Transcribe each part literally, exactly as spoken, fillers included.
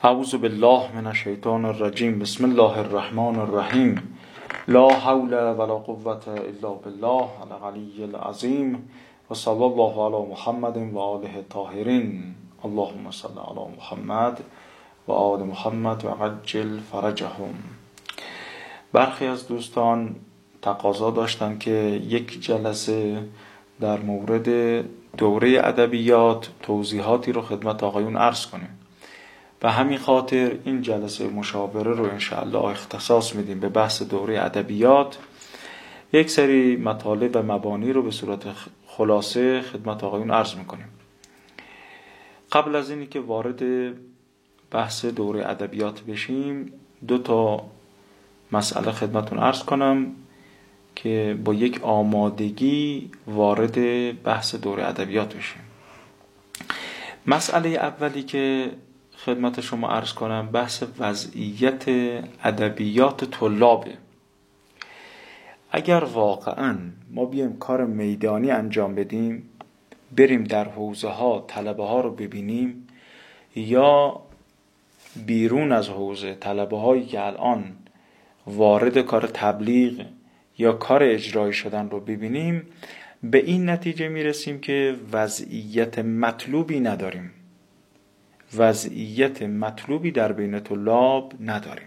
اعوذ بالله من الشیطان الرجیم. بسم الله الرحمن الرحیم. لا حول ولا قوة الا بالله العلی العظیم و صلی الله علی محمد و آله الطاهرین. اللهم صل علی محمد و آل محمد و عجل فرجهم. برخی از دوستان تقاضا داشتن که یک جلسه در مورد دوره ادبیات توضیحاتی رو خدمت آقایون عرض کنیم. به همین خاطر این جلسه مشاوره رو انشاءالله اختصاص میدیم به بحث دوره ادبیات. یک سری مطالب و مبانی رو به صورت خلاصه خدمت آقایون عرض میکنیم. قبل از اینی که وارد بحث دوره ادبیات بشیم دو تا مسئله خدمتون عرض کنم که با یک آمادگی وارد بحث دوره ادبیات بشیم. مسئله اولی که خدمت شما عرض کنم بحث وضعیت ادبیات طلابه. اگر واقعا ما بیایم کار میدانی انجام بدیم، بریم در حوزه ها طلبه ها رو ببینیم، یا بیرون از حوزه طلبه هایی که الان وارد کار تبلیغ یا کار اجرایی شدن رو ببینیم، به این نتیجه میرسیم که وضعیت مطلوبی نداریم. وضعیت مطلوبی در بین طلاب نداریم.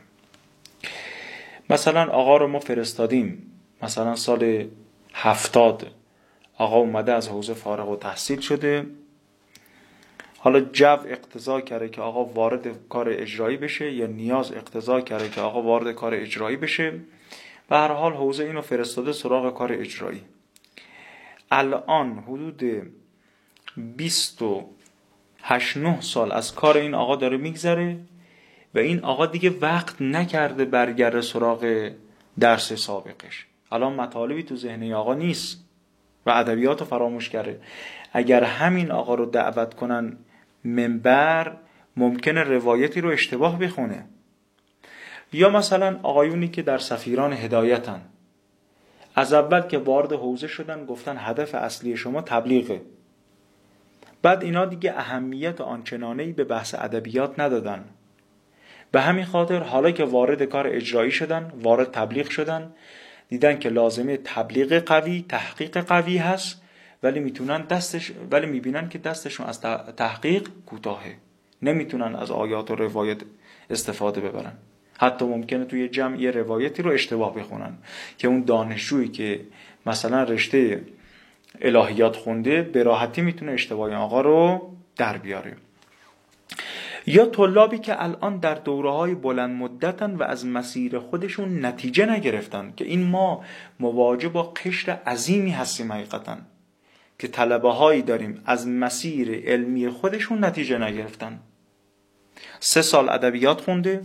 مثلا آقا رو ما فرستادیم، مثلا سال هفتاد آقا اومده از حوزه فارغ التحصیل شده، حالا جو اقتضا کرده که آقا وارد کار اجرایی بشه یا نیاز اقتضا کرده که آقا وارد کار اجرایی بشه. به هر حال حوزه اینو فرستاده سراغ کار اجرایی. الان حدود بیست و هشت نه سال از کار این آقا داره میگذره و این آقا دیگه وقت نکرده برگرده سراغ درس سابقش. الان مطالبی تو ذهن آقا نیست و ادبیات رو فراموش کرده. اگر همین آقا رو دعوت کنن منبر، ممکنه روایتی رو اشتباه بخونه. یا مثلا آقایونی که در سفیران هدایتن، از اول که وارد حوزه شدن گفتن هدف اصلی شما تبلیغه، بعد اینا دیگه اهمیت آنچنانه‌ای به بحث ادبیات ندادن. به همین خاطر حالا که وارد کار اجرایی شدن، وارد تبلیغ شدن، دیدن که لازمه تبلیغ قوی، تحقیق قوی هست، ولی میتونن دستش ولی میبینن که دستشون از تحقیق کوتاهه، نمیتونن از آیات و روایت استفاده ببرن. حتی ممکنه توی جمع روایتی رو اشتباه بخونن که اون دانشجویی که مثلا رشته الهیات خونده به راحتی میتونه اشتباه آقا رو در بیاره. یا طلابی که الان در دوره‌های بلند مدتن و از مسیر خودشون نتیجه نگرفتن، که این ما مواجه با قشر عظیمی هستیم حقیقتا، که طلبه هایی داریم از مسیر علمی خودشون نتیجه نگرفتن. سه سال ادبیات خونده،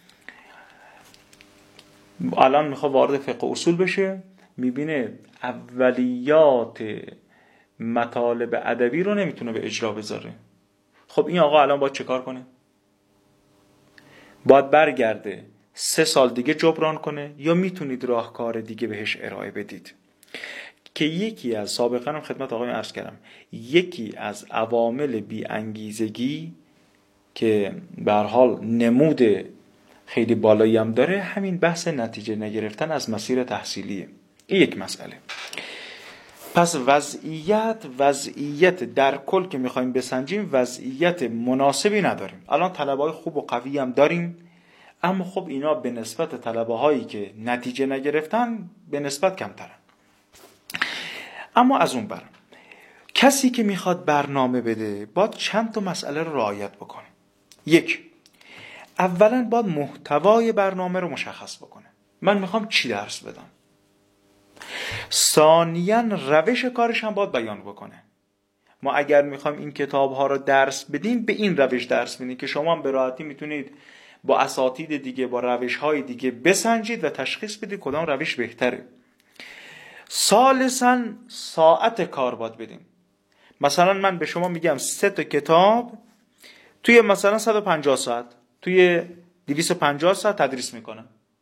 الان میخواد وارد فقه اصول بشه، میبینه اولیات مطالب ادبی رو نمیتونه به اجرا بذاره. خب این آقا الان باید چه کار کنه؟ باید برگرده سه سال دیگه جبران کنه، یا میتونید راهکار دیگه بهش ارائه بدید؟ که یکی از سابقا هم خدمت آقایون عرض کردم، یکی از عوامل بی انگیزگی که به هر حال نمود خیلی بالایی هم داره، همین بحث نتیجه نگرفتن از مسیر تحصیلیه. این یک مسئله. پس وضعیت وضعیت در کل که میخوایم بسنجیم وضعیت مناسبی نداریم. الان طلبه‌های خوب و قوی هم داریم، اما خب اینا به نسبت طلبه‌هایی که نتیجه نگرفتن به نسبت کمترن. اما از اون بر کسی که میخواد برنامه بده باید چند تا مسئله رو رعایت بکنه. یک، اولا باید محتوای برنامه رو مشخص بکنه. من میخوام چی درس بدم. ثانیاً روش کارش هم باید بیان بکنه. ما اگر میخوایم این کتاب ها رو درس بدیم، به این روش درس بدیم که شما هم به راحتی میتونید با اساتید دیگه، با روش های دیگه بسنجید و تشخیص بدید کدام روش بهتره. ثالثاً ساعت کار باید بدیم. مثلا من به شما میگم سه تا کتاب توی مثلا صد و پنجاه ساعت، توی دویست و پنجاه ساعت تدریس میکنم.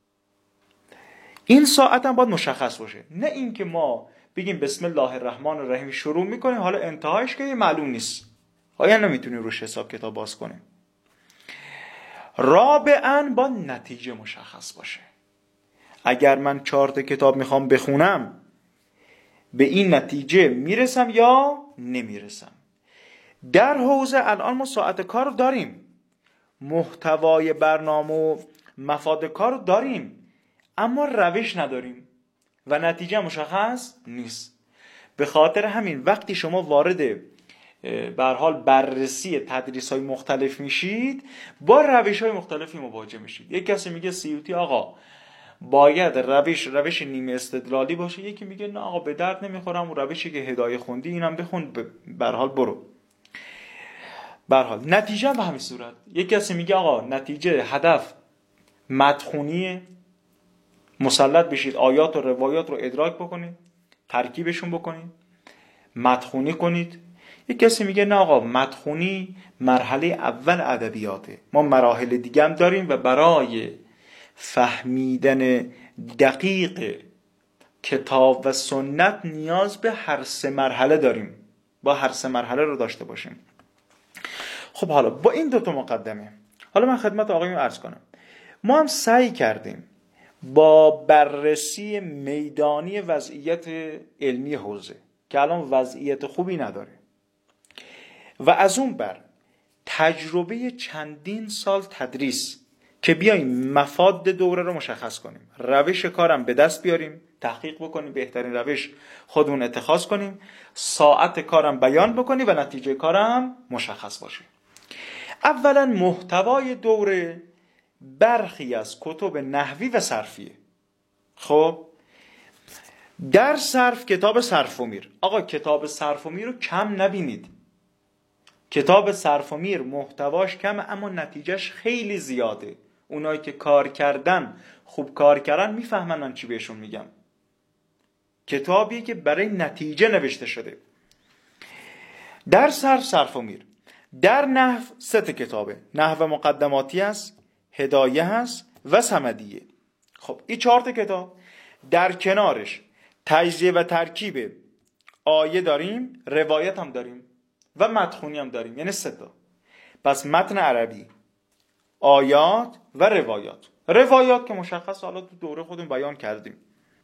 این ساعت هم باید مشخص باشه، نه اینکه ما بگیم بسم الله الرحمن الرحیم شروع میکنیم، حالا انتهاش که معلوم نیست، آیا نمیتونیم روش حساب کتاب باز کنیم. رابعاً با نتیجه مشخص باشه. اگر من چهار تا کتاب میخوام بخونم، به این نتیجه میرسم یا نمیرسم. در حوزه الان ما ساعت کار داریم، محتوای برنامه و مفاد کار داریم، اما روش نداریم و نتیجه مشخص نیست. به خاطر همین وقتی شما وارد به هر حال بررسی تدریس‌های مختلف میشید، با روش‌های مختلفی مواجه میشید. یک کسی میگه سیوتی آقا باید روش روش نیمه استدلالی باشه، یکی میگه نه آقا به درد نمیخورم و روشی که هدایه خوندی اینم بخون، به هر حال برو. به هر حال نتیجه به همین صورت. یک کسی میگه آقا نتیجه هدف مدخونی، مسلط بشید آیات و روایات رو ادراک بکنید، ترکیبشون بکنید، مدخونی کنید. یک کسی میگه نه آقا مدخونی مرحله اول ادبیاته، ما مراحل دیگه هم داریم و برای فهمیدن دقیق کتاب و سنت نیاز به هر سه مرحله داریم، با هر سه مرحله رو داشته باشیم. خب حالا با این دو تا مقدمه، حالا من خدمت آقایون عرض کنم، ما هم سعی کردیم با بررسی میدانی وضعیت علمی حوزه که الان وضعیت خوبی نداره و از اون بر تجربه چندین سال تدریس که بیاییم مفاد دوره رو مشخص کنیم، روش کارم به دست بیاریم، تحقیق بکنیم، بهترین روش خودمون اتخاذ کنیم، ساعت کارم بیان بکنیم و نتیجه کارم مشخص باشه. اولا محتوای دوره برخی از کتب نحوی و صرفیه. خب در صرف کتاب صرف و میر، آقا کتاب صرف و میر رو کم نبینید، کتاب صرف و میر محتواش کم اما نتیجهش خیلی زیاده. اونایی که کار کردن، خوب کار کردن میفهمن من چی بهشون میگم. کتابیه که برای نتیجه نوشته شده. در صرف صرف و میر. در نحو سه تا کتابه، نحو مقدماتی هست، هدایه هست و صمدیه. خب این چهار تا کتاب، در کنارش تجزیه و ترکیب آیه داریم، روایت هم داریم و مدخونی هم داریم، یعنی سه تا. پس متن عربی، آیات و روایات. روایات که مشخص حالا تو دوره خودمون بیان کردیم.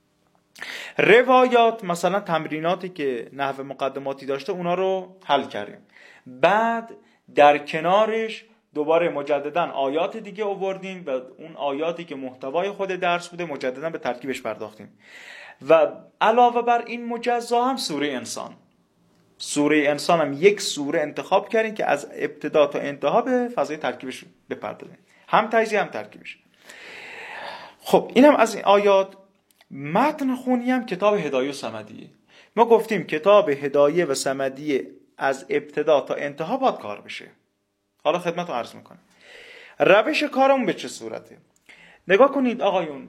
روایات مثلا تمریناتی که نحو مقدماتی داشته اونا رو حل کردیم. بعد در کنارش دوباره مجددا آیات دیگه آوردیم و اون آیاتی که محتوای خود درس بوده مجددا به ترکیبش پرداختیم. و علاوه بر این مجزا هم سوره انسان. سوره انسان هم یک سوره انتخاب کردیم که از ابتدا تا انتها به فضای ترکیبش بپردازیم، هم تجزیه هم ترکیبش. خب اینم از این آیات. متن خونی هم کتاب هدایه و صمدیه. ما گفتیم کتاب هدایه و صمدیه از ابتدا تا انتها باید کار بشه. حالا خدمتتون عرض میکنم روش کارمون به چه صورته. نگاه کنید آقایون،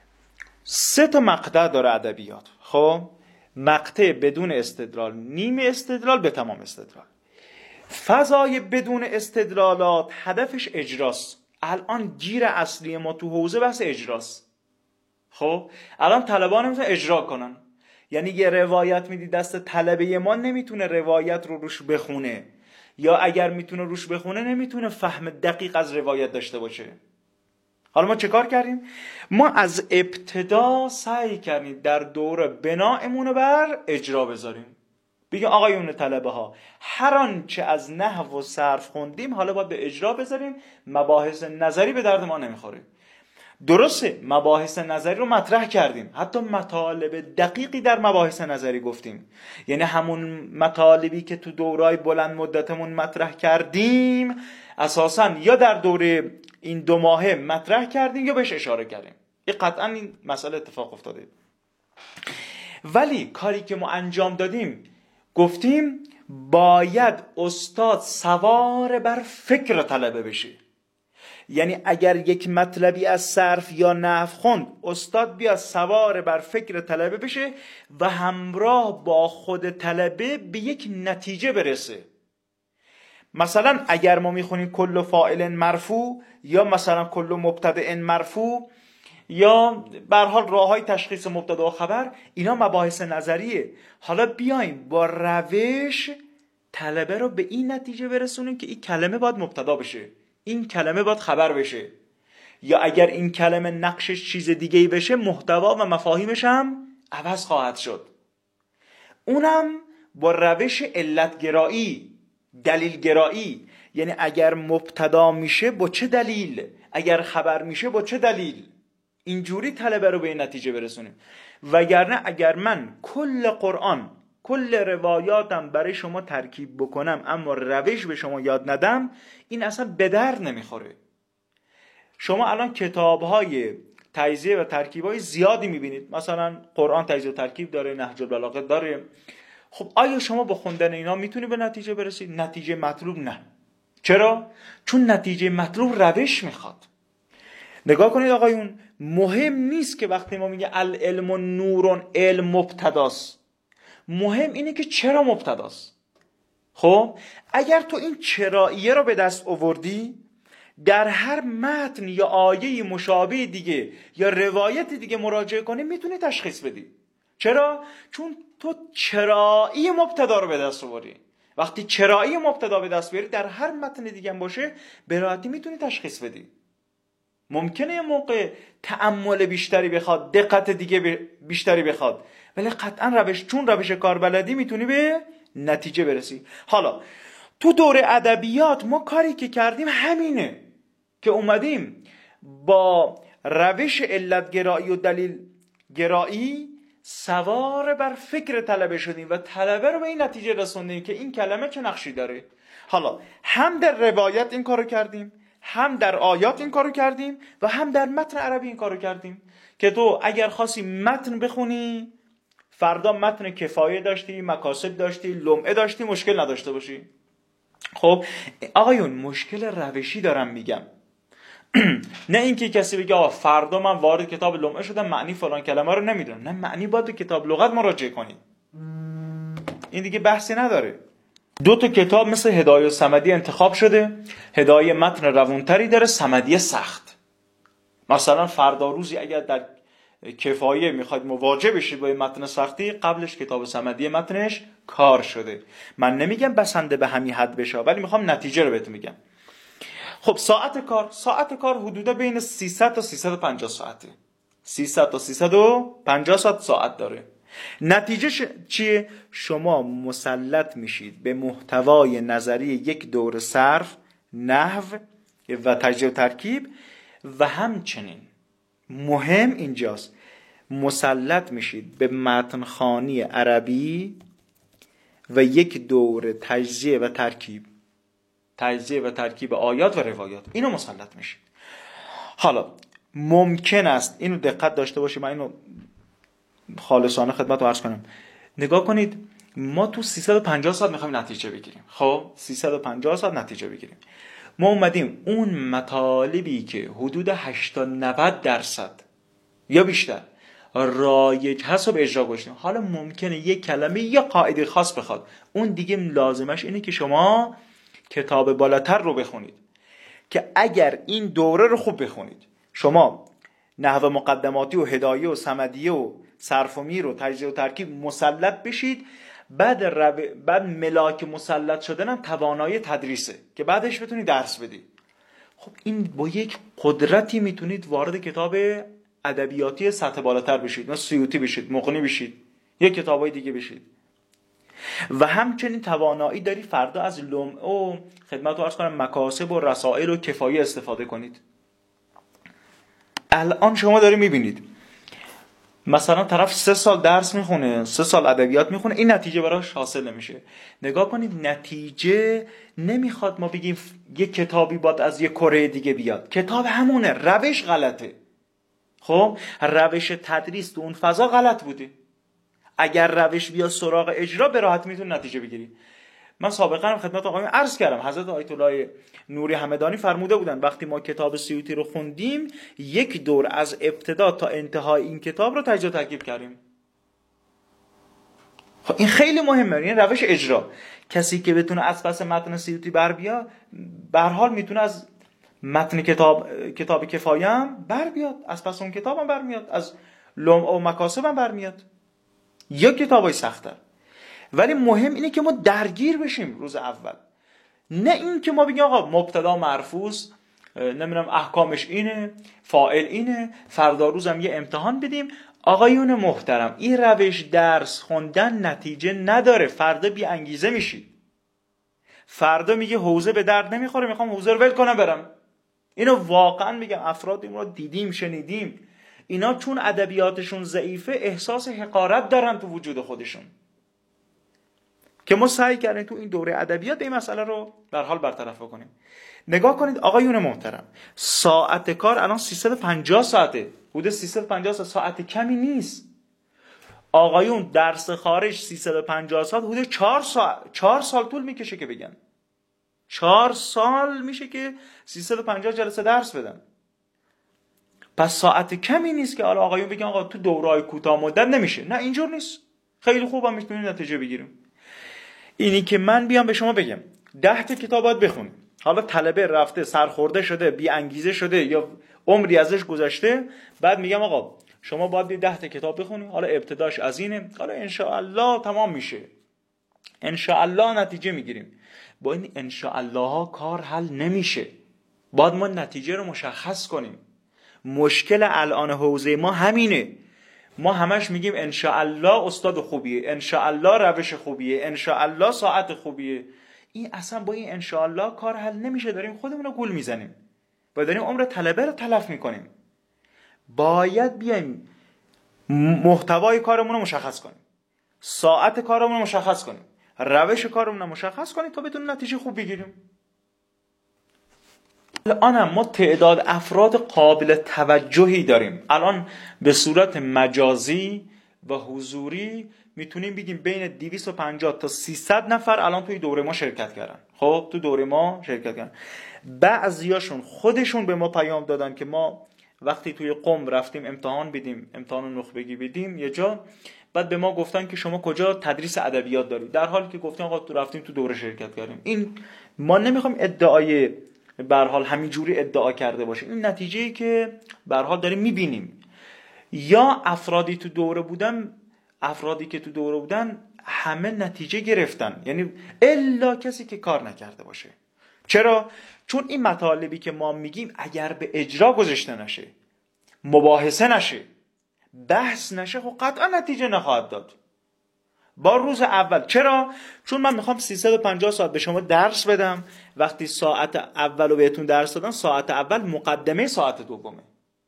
سه تا مقطع داره ادبیات. خب مقطع بدون استدلال، نیمه استدلال، به تمام استدلال. فضای بدون استدلالات هدفش اجراست. الان گیر اصلی ما تو حوزه بحث اجراست. خب الان طلبان میتونن اجرا کنن، یعنی یه روایت میدی دست طلبه ما نمیتونه روایت رو روش بخونه، یا اگر میتونه روش بخونه نمیتونه فهم دقیق از روایت داشته باشه. حالا ما چه کار کردیم؟ ما از ابتدا سعی کردیم در دوره بنامون بر اجرا بذاریم. بگیم آقایون طلبه ها، هر آنچه از نحو و صرف خوندیم حالا باید به اجرا بذاریم، مباحث نظری به درد ما نمیخوره. درسته مباحث نظری رو مطرح کردیم، حتی مطالب دقیقی در مباحث نظری گفتیم، یعنی همون مطالبی که تو دورای بلند مدتمون مطرح کردیم اساساً یا در دوره این دو ماهه مطرح کردیم یا بهش اشاره کردیم. این قطعاً این مسئله اتفاق افتاده. ولی کاری که ما انجام دادیم، گفتیم باید استاد سوار بر فکر طلبه بشه. یعنی اگر یک مطلبی از صرف یا نحو خوند، استاد بیا سوار بر فکر طلبه بشه و همراه با خود طلبه به یک نتیجه برسه. مثلا اگر ما میخونیم کل فاعل مرفوع یا مثلا کل مبتدأ مرفوع یا به هر حال راههای تشخیص مبتدا و خبر، اینا مباحث نظریه. حالا بیایم با روش طلبه رو به این نتیجه برسونیم که این کلمه باید مبتدا بشه، این کلمه باید خبر بشه، یا اگر این کلمه نقشش چیز دیگه‌ای بشه محتوا و مفاهیمش هم عوض خواهد شد. اونم با روش علتگرایی، دلیلگرایی، یعنی اگر مبتدا میشه با چه دلیل، اگر خبر میشه با چه دلیل، اینجوری طلبه رو به این نتیجه برسونیم. وگرنه اگر من کل قرآن، کل روایاتم برای شما ترکیب بکنم اما روش به شما یاد ندم، این اصلا به درد نمیخوره. شما الان کتاب‌های تجزیه و ترکیب‌های زیادی می‌بینید، مثلا قرآن تجزیه و ترکیب داره، نهج البلاغه داره. خب آیا شما با خوندن اینا میتونی به نتیجه برسید؟ نتیجه مطلوب نه. چرا؟ چون نتیجه مطلوب روش میخواد. نگاه کنید آقایون، مهم نیست که وقتی ما میگه العلم نورون، علم مبتداست، مهم اینه که چرا مبتداست. خب اگر تو این چراییه رو به دست آوردی، در هر متن یا آیه مشابه دیگه یا روایت دیگه مراجعه کنی میتونی تشخیص بدی. چرا؟ چون تو چرایی مبتدا رو به دست آوردی. وقتی چرایی مبتدا به دست بیاری در هر متن دیگه هم باشه به راحتی میتونی تشخیص بدی. ممکنه یه موقع تأمل بیشتری بخواد، دقت دیگه بیشتری بخواد، ولی قطعا روش، چون روش کاربلدی میتونی به نتیجه برسی. حالا تو دوره ادبیات ما کاری که کردیم همینه که اومدیم با روش علتگرایی و دلیل گرایی سوار بر فکر طلبه شدیم و طلبه رو به این نتیجه رسوندیم که این کلمه چه نقشی داره. حالا هم در روایت این کارو کردیم، هم در آیات این کارو کردیم و هم در متن عربی این کارو کردیم که تو اگر خواستی متن بخونی، فردا متن کفایه داشتی، مکاسب داشتی، لمعه داشتی، مشکل نداشته باشی. خب آقایون مشکل روشی دارم میگم، نه اینکه کسی بگه آقا فردا من وارد کتاب لمعه شدم معنی فلان کلمه رو نمیدونم. نه، معنی باید کتاب لغت مراجعه کنی، این دیگه بحثی نداره. دو تا کتاب مثل هدایه و صمدی انتخاب شده، هدایه متن روونتری داره، صمدی سخت. مثلا فردا روزی اگر در کفایه میخواید مواجه بشید با متن سختی، قبلش کتاب صمدی متنش کار شده. من نمیگم بسنده به همین حد بشه، ولی میخوام نتیجه رو بهتون میگم. خب ساعت کار، ساعت کار حدودا بین سیصد تا سیصد و پنجاه ساعته. سیصد تا سیصد و پنجاه ساعت ساعت داره. نتیجه ش... چیه؟ شما مسلط میشید به محتوای نظری یک دوره صرف، نحو و تجزیه و ترکیب، و همچنین مهم اینجاست مسلط میشید به متنخوانی عربی و یک دوره تجزیه و ترکیب، تجزیه و ترکیب آیات و روایات، اینو مسلط میشید. حالا ممکن است اینو دقت داشته باشید، من اینو خالصانه خدمت رو عرض کنم. نگاه کنید ما تو سیصد و پنجاه ساعت میخوایم نتیجه بگیریم. خب سیصد و پنجاه ساعت نتیجه بگیریم، ما اومدیم اون مطالبی که حدود هشتاد نود درصد یا بیشتر رایج هست رو به اجرا گذاشتیم. حالا ممکنه یک کلمه یا قاعده خاص بخواد، اون دیگه لازمش اینه که شما کتاب بالاتر رو بخونید که اگر این دوره رو خوب بخونید، شما نحو مقدماتی و هدایه و صمدیه و صرف و میر و تجزیه و ترکیب مسلط بشید، بعد رب... بعد ملاک مسلط شدن توانایی تدریسه که بعدش بتونی درس بدی. خب این با یک قدرتی میتونید وارد کتاب ادبیاتی سطح بالاتر بشید، مثلا سیوطی بشید، مغنی بشید، یک کتابای دیگه بشید. و همچنین توانایی داری فردا از لمعه و خدمت رو عرض کنم مکاسب و رسائل و کفایه استفاده کنید. الان شما داری میبینید مثلا طرف سه سال درس میخونه، سه سال ادبیات میخونه، این نتیجه براش حاصل نمیشه. نگاه کنید نتیجه نمیخواد ما بگیم یک کتابی باید از یک کره دیگه بیاد، کتاب همونه، روش غلطه. خب روش تدریس تو اون فضا غلط بوده. اگر روش بیا سراغ اجرا به راحت میتونی نتیجه بگیری. من سابقا هم خدمت آقایون عرض کردم، حضرت آیت الله نوری همدانی فرموده بودن وقتی ما کتاب سیوطی رو خوندیم یک دور از ابتدا تا انتهای این کتاب رو تجزیه و ترکیب کردیم. خب این خیلی مهمه، این روش اجرا. کسی که بتونه از پس متن سیوطی بر بیا، به هر حال میتونه از متن کتاب کتاب کفایه هم بر بیاد، از پس اون کتاب هم برمیاد، از لمعه و مکاسب هم برمیاد، یا کتابای سخت‌تر. ولی مهم اینه که ما درگیر بشیم روز اول، نه این که ما بگیم آقا مبتدا مرفوض نمیدونم احکامش اینه، فاعل اینه، فردا روزم یه امتحان بدیم. آقایون محترم، این روش درس خوندن نتیجه نداره. فردا بی انگیزه میشید. فردا میگه حوزه به درد نمیخوره، میخوام حوزه رو ول کنم برم. اینو واقعا میگم، افرادی ما دیدیم شنیدیم، اینا چون ادبیاتشون ضعیفه احساس حقارت دارن تو وجود خودشون، که ما سعی کردیم تو این دوره ادبیات این مسئله رو در حال برطرف کنیم. نگاه کنید آقایون محترم، ساعت کار الان سیصد و پنجاه ساعته، حدود سیصد و پنجاه ساعت، ساعت کمی نیست. آقایون درس خارج سیصد و پنجاه ساعت، حدود چهار سال چهار سال طول میکشه که بگن. چهار سال میشه که سیصد و پنجاه جلسه درس بدن. پس ساعت کمی نیست که حالا آقایون بگن آقا تو دوره‌های کوتاه مدت نمیشه. نه اینجور نیست. خیلی خوبم میتونیم نتیجه بگیریم. اینی که من بیام به شما بگم ده تا کتاب باید بخونید. حالا طلبه رفته سرخورده شده، بی انگیزه شده یا عمری ازش گذشته، بعد میگم آقا شما باید ده تا کتاب بخونید. حالا ابتداش از اینه، حالا ان شاء الله تمام میشه. ان شاء الله نتیجه میگیریم. با این ان شاء الله ها کار حل نمیشه. باید ما نتیجه رو مشخص کنیم. مشکل الان حوزه ما همینه. ما همش میگیم ان شاء الله استاد خوبیه، ان شاء الله روش خوبیه، ان شاء الله ساعت خوبیه. این اصلا با این ان شاء الله کار حل نمیشه. داریم خودمون رو گول میزنیم و داریم عمر طلبه رو تلف میکنیم. باید بیایم محتوای کارمون رو مشخص کنیم، ساعت کارمون رو مشخص کنیم، روش کارمون رو مشخص کنیم تا بتونیم نتیجه خوب بگیریم. الان هم ما تعداد افراد قابل توجهی داریم. الان به صورت مجازی و حضوری میتونیم بگیم بین دویست و پنجاه تا سیصد نفر الان توی دوره ما شرکت کردن. خب تو دوره ما شرکت کردن. بعضیاشون خودشون به ما پیام دادن که ما وقتی توی قم رفتیم امتحان بدیم، امتحان نخبگی بدیم یه جا، بعد به ما گفتن که شما کجا تدریس ادبیات دارید، در حالی که گفتیم آقا تو رفتیم تو دوره شرکت کردیم. این ما نمیخوایم ادعای به هر حال همینجوری ادعا کرده باشه. این نتیجه‌ای که به هر حال داریم می‌بینیم. یا افرادی تو دوره بودن، افرادی که تو دوره بودن همه نتیجه گرفتن، یعنی الا کسی که کار نکرده باشه. چرا؟ چون این مطالبی که ما میگیم اگر به اجرا گذاشته نشه، مباحثه نشه، بحث نشه، خب قطعا نتیجه نخواهد داد با روز اول. چرا؟ چون من میخوام سیصد و پنجاه ساعت به شما درس بدم. وقتی ساعت اول رو بهتون درس دادم، ساعت اول مقدمه ساعت دومه.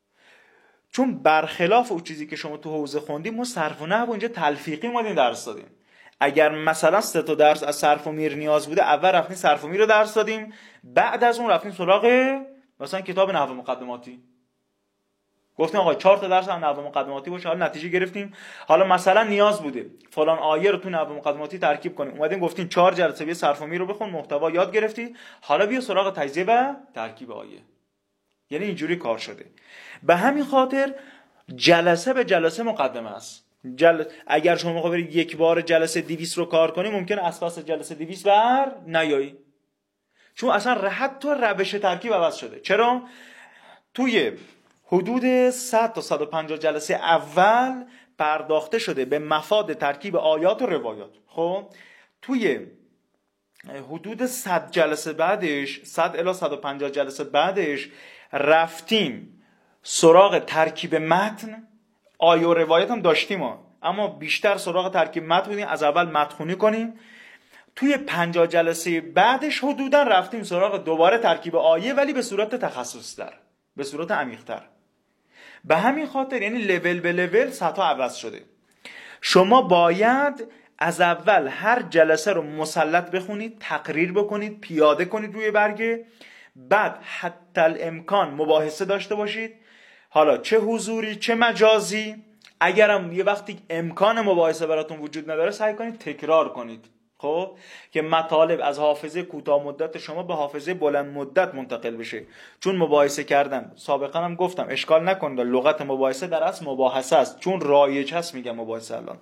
چون برخلاف اون چیزی که شما تو حوزه خوندیم، ما صرف و نحو اینجا تلفیقی اومدیم درس دادیم. اگر مثلا سه تا درس از صرف و میر نیاز بوده، اول رفتیم صرف و میر رو درس دادیم، بعد از اون رفتیم سراغ مثلا کتاب نحو مقدماتی. گفتیم آقا چهار تا درس هم نحو مقدماتی باشه، حالا نتیجه گرفتیم. حالا مثلا نیاز بوده فلان آیه رو تو نحو مقدماتی ترکیب کنیم، اومدیم گفتیم چهار جلسه بیا صرف و میر رو بخون، محتوا یاد گرفتی، حالا بیا سراغ تجزیه و ترکیب آیه. یعنی اینجوری کار شده. به همین خاطر جلسه به جلسه مقدمه است. جل... اگر شما بخوای برید یک بار جلسه دویست رو کار کنی، ممکنه از پس جلسه دویست بر نیایی، چون اصلا حتی روش ترکیب عوض شده. چرا؟ توی حدود صد تا صد و پنجاه جلسه اول پرداخته شده به مفاد ترکیب آیات و روایات. خب توی حدود صد جلسه بعدش، صد الی صد و پنجاه جلسه بعدش رفتیم سراغ ترکیب متن. آیه و روایت هم داشتیم ها، اما بیشتر سراغ ترکیب متن بودیم. از اول متن کنیم. توی پنجاه جلسه بعدش حدودا رفتیم سراغ دوباره ترکیب آیه، ولی به صورت تخصص‌تر، به صورت عمیق‌تر. به همین خاطر یعنی لول به لول سطح عوض شده. شما باید از اول هر جلسه رو مسلط بخونید، تقریر بکنید، پیاده کنید روی برگه، بعد حتی الامکان مباحثه داشته باشید، حالا چه حضوری چه مجازی. اگرم یه وقتی امکان مباحثه براتون وجود نداره، سعی کنید تکرار کنید. خب که مطالب از حافظه کوتاه مدت شما به حافظه بلند مدت منتقل بشه. چون مباحثه کردن، سابقا هم گفتم اشکال نکنید، لغت مباحثه در اصل مباحثه است، چون رایج هست میگم مباحثه الان.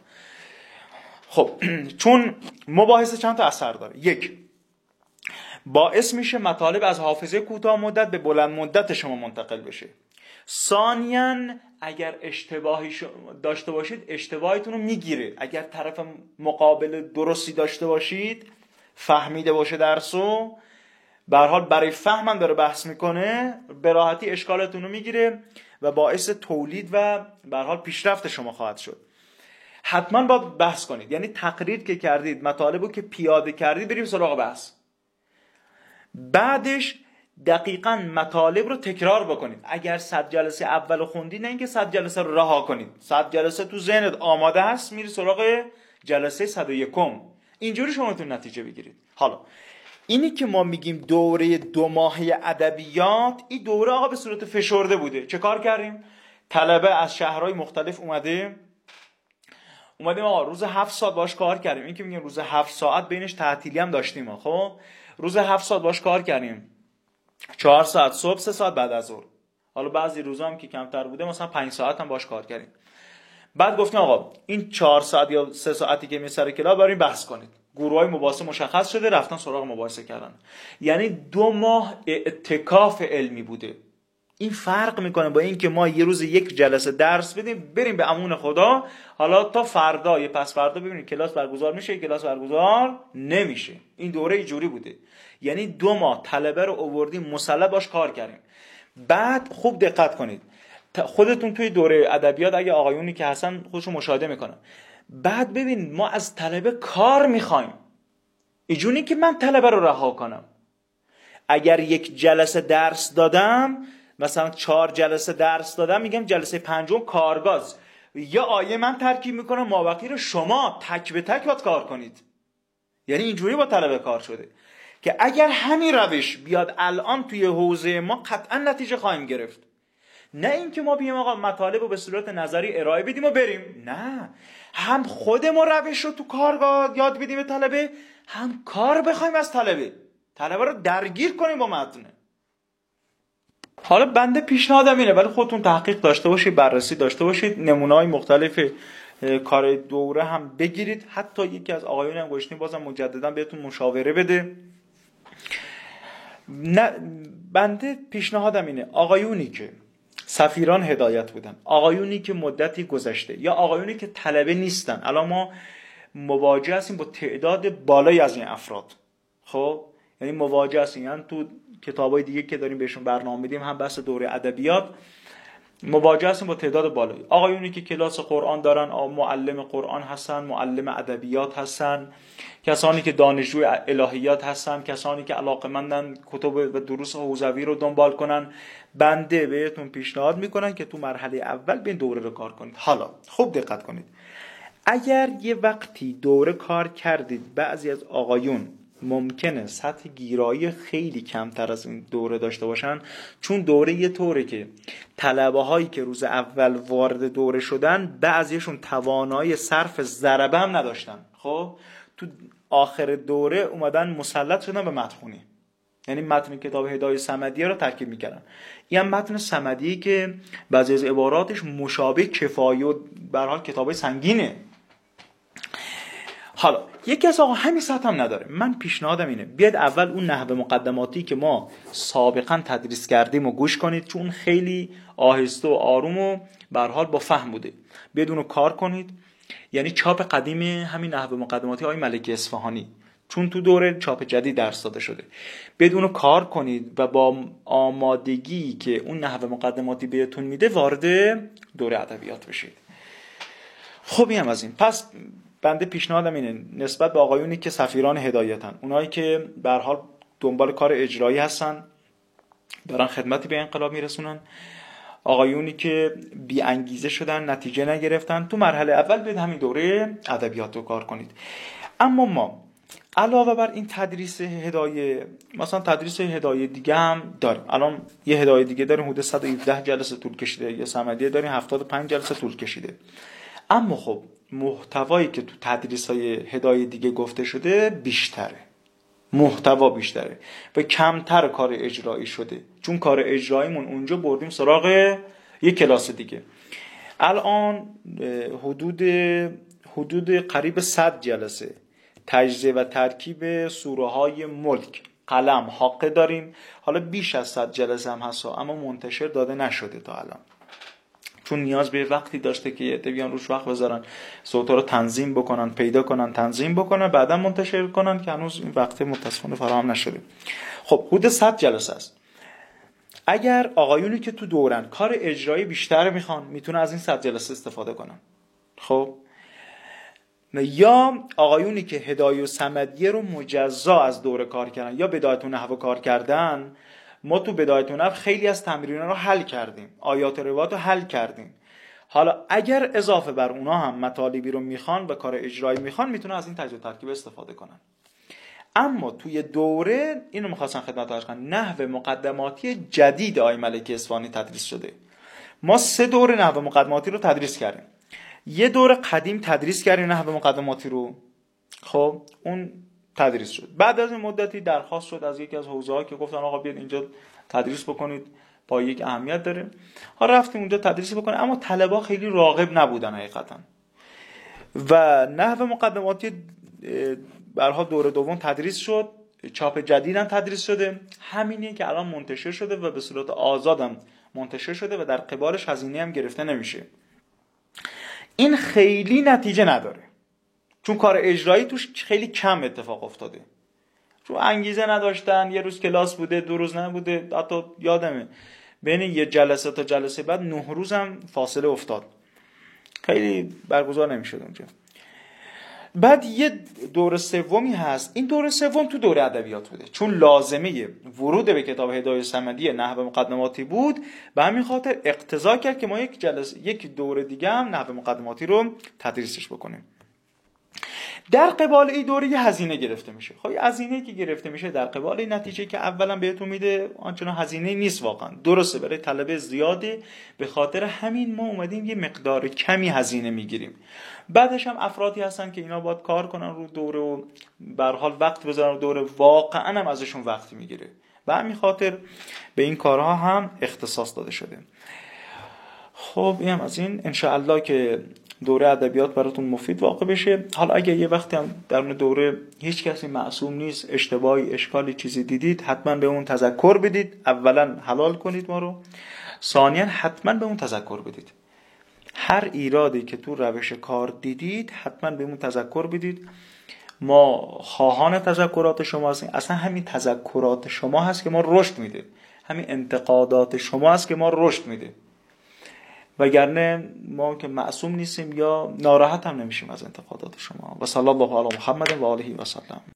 خب چون مباحثه چند تا اثر داره. یک، باعث میشه مطالب از حافظه کوتاه مدت به بلند مدت شما منتقل بشه. ثانیاً اگر اشتباهی داشته باشید، اشتباهتون رو میگیره. اگر طرف مقابل درستی داشته باشید، فهمیده باشه درسو، به هر حال برای فهم هم داره بحث میکنه، به راحتی اشکالتون رو میگیره و باعث تولید و به هر حال پیشرفت شما خواهد شد. حتما باید بحث کنید، یعنی تقریر که کردید، مطالبو که پیاده کردید، بریم سراغ بحث. بعدش دقیقاً مطالب رو تکرار بکنید. اگر صد جلسه اول خوندید، نه اینکه صد جلسه رو رها کنید. صد جلسه تو ذهنت آماده هست، میری سراغ جلسه صد و یکم. اینجوری شما تو نتیجه بگیرید. حالا اینی که ما میگیم دوره دو ماهه ادبیات، این دوره آقا به صورت فشرده بوده. چه کار کردیم؟ طلبه از شهرهای مختلف اومده اومدیم آقا روز هفت ساعت باش کار کردیم. این که میگیم روز هفت ساعت، بینش تعطیلی هم داشتیم. خب روز هفت ساعت باش کار کردیم، چهار ساعت صبح، سه ساعت بعد از ظهر. حالا بعضی روزا هم که کمتر بوده مثلا پنج ساعت هم باش کار کردیم. بعد گفتیم آقا این چهار ساعت یا سه ساعتی که می سر کلاس بریم بحث کنید. گروهای مباحثه مشخص شده، رفتن سراغ مباحثه کردن. یعنی دو ماه اعتکاف علمی بوده. این فرق میکنه با این که ما یه روز یک جلسه درس بدیم، بریم به امون خدا، حالا تا فردا یا پس فردا ببینید کلاس برگزار میشه، کلاس برگزار نمیشه. این دوره جوری بوده. یعنی دو ماه طلبه رو آوردیم مسلح باش کار کردیم. بعد خوب دقت کنید، خودتون توی دوره ادبیات اگه آقایونی که هستن خودشون مشاهده میکنن، بعد ببین ما از طلبه کار میخوایم. اینجوری که من طلبه رو رها کنم. اگر یک جلسه درس دادم، مثلا چهار جلسه درس دادم، میگم جلسه پنجم کارگاز، یا آیه من ترکیب میکنم، مابقی رو شما تک به تک باید کار کنید. یعنی اینجوری با طلبه کار شده که اگر همین روش بیاد الان توی حوزه ما، قطعا نتیجه خواهیم گرفت. نه اینکه ما بیایم آقا مطالب رو به صورت نظری ارائه بدیم و بریم. نه، هم خودمون روش رو تو کارگاه یاد بدیم به طلبه، هم کار بخوایم از طلبه، طلبه رو درگیر کنیم با متن. حالا بنده پیشنهادم اینه، ولی خودتون تحقیق داشته باشید، بررسی داشته باشید، نمونه‌های مختلف کار دوره هم بگیرید. حتی یکی از آقایون هم گوشتین بازم مجددا بهتون مشاوره بده. نه، بنده پیشنهادم اینه آقایونی که سفیران هدایت بودن، آقایونی که مدتی گذشته، یا آقایونی که طلبه نیستن، الان ما مواجه هستیم با تعداد بالایی از این افراد. خب یعنی مواجه هستیم، یعنی تو کتابای دیگه که داریم بهشون برنامه میدیم، هم بحث دوره ادبیات، مواجه هستیم با تعداد بالایی. آقایونی که کلاس قرآن دارن، معلم قرآن هستن، معلم ادبیات هستن، کسانی که دانشجوی الهیات هستن، کسانی که علاقه‌مندن کتب و دروس حوزوی رو دنبال کنن، بنده بهتون پیشنهاد میکنن که تو مرحله اول بین دوره رو کار کنید. حالا خوب دقت کنید، اگر یه وقتی دوره کار کردید، بعضی از آقایون ممکنه سطح گیرایی خیلی کمتر از این دوره داشته باشن، چون دوره یه طوره که طلبه هایی که روز اول وارد دوره شدن، بعضیشون توانایی صرف ضربه هم نداشتن. خب تو آخر دوره اومدن مسلط شدن به متنخونی، یعنی متن کتاب هدایه صمدیه رو ترکیب میکردن. این هم متن صمدیه که بعضی از عباراتش مشابه کفایه و به هر حال کتابای سنگینه. حالا یکی از آقا همین سطح هم نداره، من پیشنهادم اینه بیاد اول اون نحوه مقدماتی که ما سابقا تدریس کردیم و گوش کنید، چون خیلی آهسته و آروم و به هر حال با فهم بوده، بدون کار کنید. یعنی چاپ قدیم همین نحوه مقدماتی آقای ملکی اصفهانی، چون تو دوره چاپ جدید درس داده شده، بدون کار کنید و با آمادگی که اون نحوه مقدماتی بهتون میده وارد دوره ادبیات بشید. خب این هم از این. پس بنده پیشنهادم اینه نسبت به آقایونی که سفیران هدایتن، اونایی که به هر حال دنبال کار اجرایی هستن، دارن خدمتی به انقلاب میرسونن، آقایونی که بی انگیزه شدن، نتیجه نگرفتن، تو مرحله اول به همین دوره ادبیات رو کار کنید. اما ما علاوه بر این تدریس هدایه، مثلا تدریس هدایه دیگه هم داریم. الان یه هدایه دیگه داریم حدود صد و هفده جلسه طول کشیده، یه صمدیه داریم هفتاد و پنج جلسه طول کشیده. اما خب محتوایی که تو تدریس‌های هدایه دیگه گفته شده بیشتره، محتوا بیشتره و کمتر کار اجرایی شده، چون کار اجراییمون اونجا بردیم سراغ یک کلاس دیگه. الان حدود حدود قریب صد جلسه تجزیه و ترکیب سوره های ملک، قلم، حاقه داریم. حالا بیش از صد جلسه هم هست اما منتشر داده نشده تا الان. چون نیاز به وقتی داشته که یه بیان روش وقت بذارن، صوتا رو تنظیم بکنن، پیدا کنن، تنظیم بکنن، بعدا منتشر کنن که هنوز این وقت متاسفانه فراهم نشده. خب حدود صد جلسه است. اگر آقایونی که تو دورن کار اجرایی بیشتر میخوان، میتونه از این صد جلسه استفاده کنن. خب یا آقایونی که هدایه و صمدیه رو مجزا از دوره کار کردن یا بدایت و نحو کار کردن، ما تو بدایت و نحو خیلی از تمرین‌ها رو حل کردیم، آیات و روایات رو حل کردیم. حالا اگر اضافه بر اونا هم مطالبی رو میخوان و کار اجرایی میخوان، میتونه از این تجزیه ترکیب استفاده کنن. اما توی دوره اینو میخواستن خدمت عرض کنم، نحو مقدماتی جدید آقای ملکی اصفهانی تدریس شده. ما سه دوره نحو مقدماتی رو تدریس کردیم. یه دوره قدیم تدریس کردیم نحو مقدماتی رو، خب اون تدریس شد. بعد از این مدتی درخواست شد از یکی از حوزه‌ها که گفتن آقا بیاید اینجا تدریس بکنید، با یک اهمیت داره. ها رفتیم اونجا تدریس بکنیم، اما طلبه خیلی راغب نبودن حقیقتا. و نحو مقدماتی برها دوره دوم تدریس شد، چاپ جدیدم تدریس شده، همینیه که الان منتشر شده و به صورت آزادم منتشر شده و در قبالش هزینه هم گرفته نمیشه. این خیلی نتیجه نداره، چون کار اجرایی توش خیلی کم اتفاق افتاده، چون انگیزه نداشتن، یه روز کلاس بوده، دو روز نبوده، حتی یادمه بین یه جلسه تا جلسه بعد نه روز هم فاصله افتاد، خیلی برگزار نمیشد اونجا. بعد یه دوره سومی هست، این دوره سوم تو دوره ادبیات بوده، چون لازمه ورود به کتاب هدایه صمدیه نحو مقدماتی بود، به همین خاطر اقتضا کرد که ما یک جلسه یک دوره دیگه هم نحو مقدماتی رو تدریسش بکنیم. در قبال این دوره یه هزینه گرفته میشه. خب این هزینه‌ای که گرفته میشه در قبال این نتیجه که اولا بهتون میده آنچنان هزینه نیست، واقعا درسته برای طلبه زیاده، به خاطر همین ما اومدیم یه مقدار کمی هزینه میگیریم. بعدش هم افرادی هستن که اینا باید کار کنن رو دوره و به هر حال وقت بذارن رو دوره، واقعا هم ازشون وقتی میگیره، به همین خاطر به این کارها هم اختصاص داده شده. خب این هم از این، ان شاء الله که دوره ادبیات براتون مفید واقع بشه. حالا اگه یه وقتی هم در اون دوره هیچ کسی معصوم نیست، اشتباهی اشکالی چیزی دیدید، حتما به اون تذکر بدید. اولا حلال کنید ما رو، ثانیا حتما به اون تذکر بدید. هر ایرادی که تو روش کار دیدید حتما به اون تذکر بدید. ما خواهان تذکرات شما هستیم، اصلا همین تذکرات شما هست که ما رشد میده، همین انتقادات شما هست که ما رشد میده، وگرنه ما که معصوم نیستیم یا ناراحت هم نمیشیم از انتقادات شما. و صلی الله علی محمد و آله و سلم.